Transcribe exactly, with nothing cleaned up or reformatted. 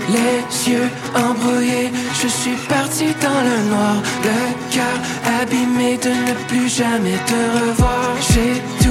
Les yeux embrouillés, je suis parti dans le noir. Le cœur abîmé de ne plus jamais te revoir. J'ai